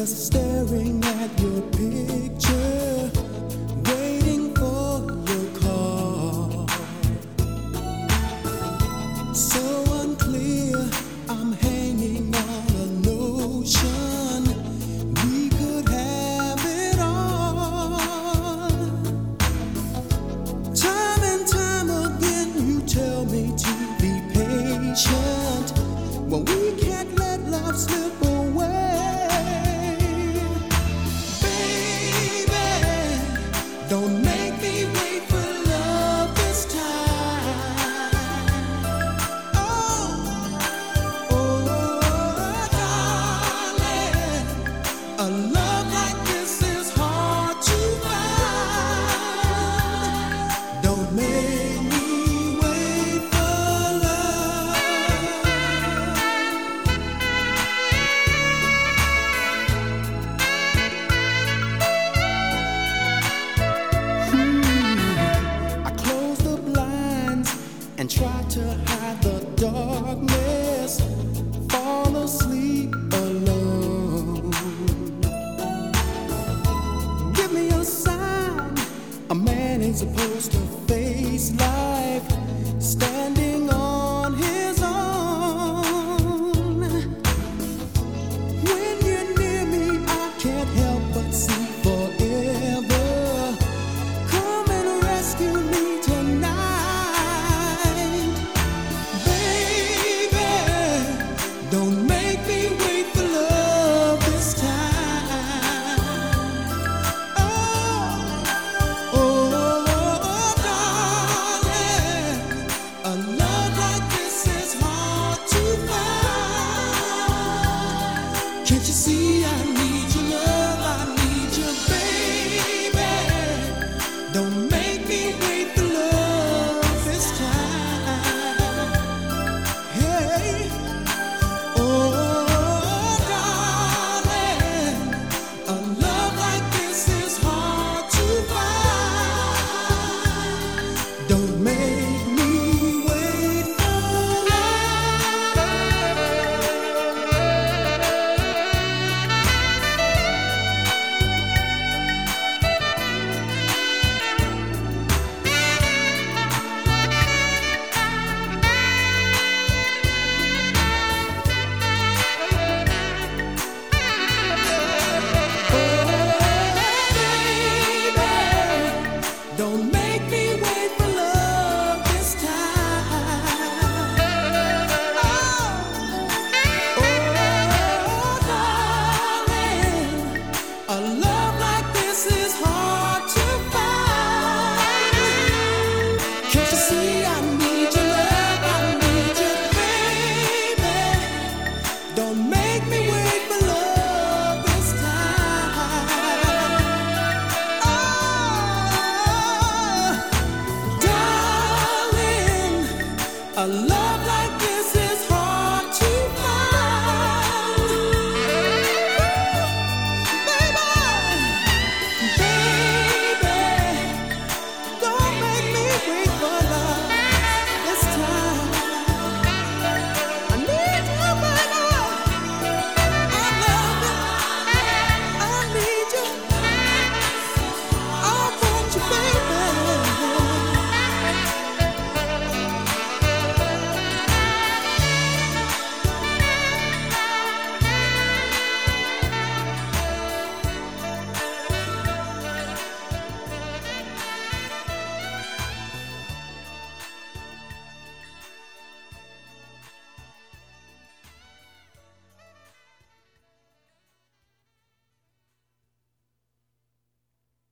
staring at your picture, waiting for your call. So unclear, I'm hanging on a notion we could have it all. Time and time again, you tell me to be patient when we can't let love slip away. Don't make me wait for love this time. Darling, a love like this is hard to find. Don't make me wait for love. I close the blinds and try to hide the darkness, fall asleep alone. Give me a sign, a man ain't supposed to face life standing